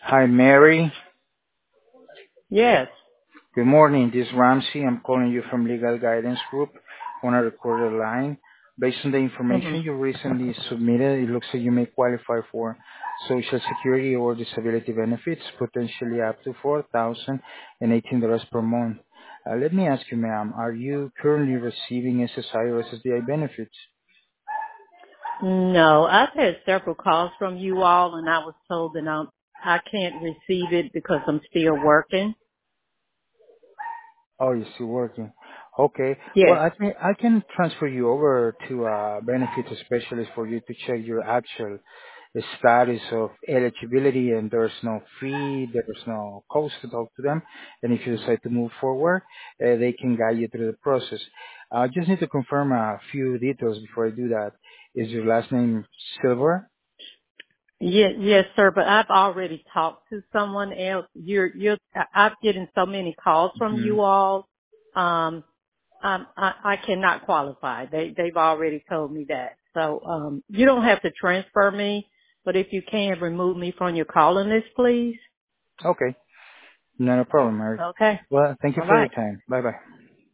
Hi, Mary. Yes. Good morning. This is Ramsey. I'm calling you from Legal Guidance Group on a recorded line. Based on the hmm information you recently submitted, it looks like you may qualify for Social Security or disability benefits, potentially up to $4,018 per month. Let me ask you, ma'am, are you currently receiving SSI or SSDI benefits? No, I've had several calls from you all, and I was told that I can't receive it because I'm still working. Oh, you're still working. Okay. Well, Yes. I can transfer you over to a benefits specialist for you to check your actual status of eligibility, and there's no fee, there's no cost to talk to them. And if you decide to move forward, they can guide you through the process. I just need to confirm a few details before I do that. Is your last name Silver? Yes, sir. But I've already talked to someone else. I'm getting so many calls from Hmm. you all. Um, I cannot qualify. They've already told me that. So, you don't have to transfer me, but if you can remove me from your calling list, please. Okay. Not a problem, Mary. Okay. Well, thank you All for your right. time. Bye-bye.